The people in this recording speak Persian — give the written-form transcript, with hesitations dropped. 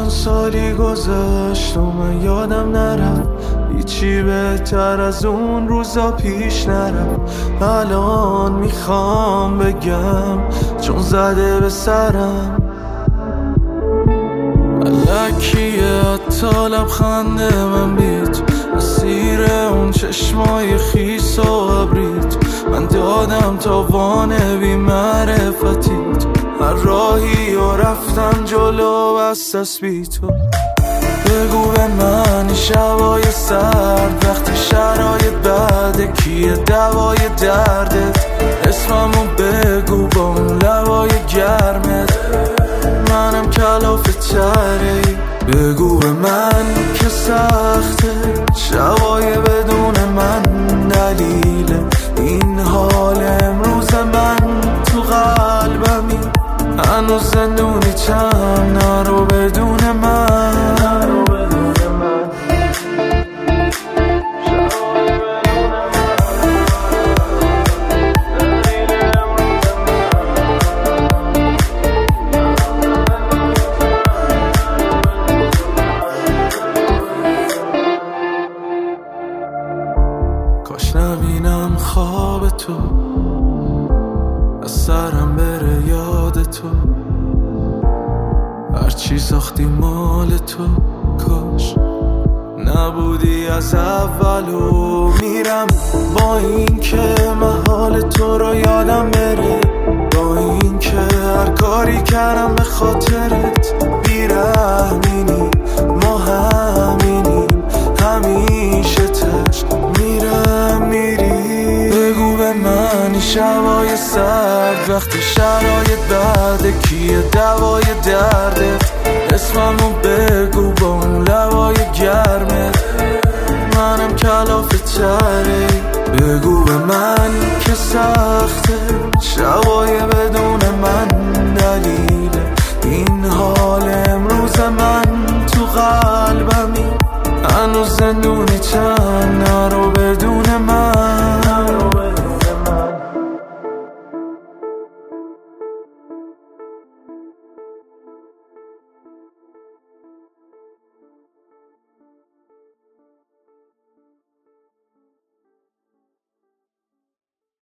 سالی گذشت و من یادم نرفت هیچی بهتر از اون روزا پیش نرفت. الان میخوام بگم چون زده به سرم الکیه حتی لبخنده من بیت مسیر اون چشمای خیس و ابریت. من دادم تا وانه بی معرفتیت هر راهی و رفتم جلو بست از بی تو. بگو به من شبای سرد وقتی شرایط بده کیه دوای دردت. اسممو بگو با اون لبای گرمت منم کلافه تری. بگو به من که سخته شبای بدون من دلیل این حال امروز من تو قلبمی. هنوز زندونی چم نرو بدون من. کاش نبینم خواب تو از سرم بره یاد تو. هرچی ساختی مال تو کاش نبودی از اولو. میرم با این که محال تو رو یادم بره با این که هر کاری کردم به خاطرت بیرحمینی. ما همینیم همیشه تش میرم میری. بگو به من شبای سرد وقتی شرایط بده کیه دوای دردت. اسممو بگو با اون لبای گرمت منم کلافه تری. بگو به من که سخته شبای بدون من دلیل این حال امروز من تو قلبمی. هنوز زندونی چم نرو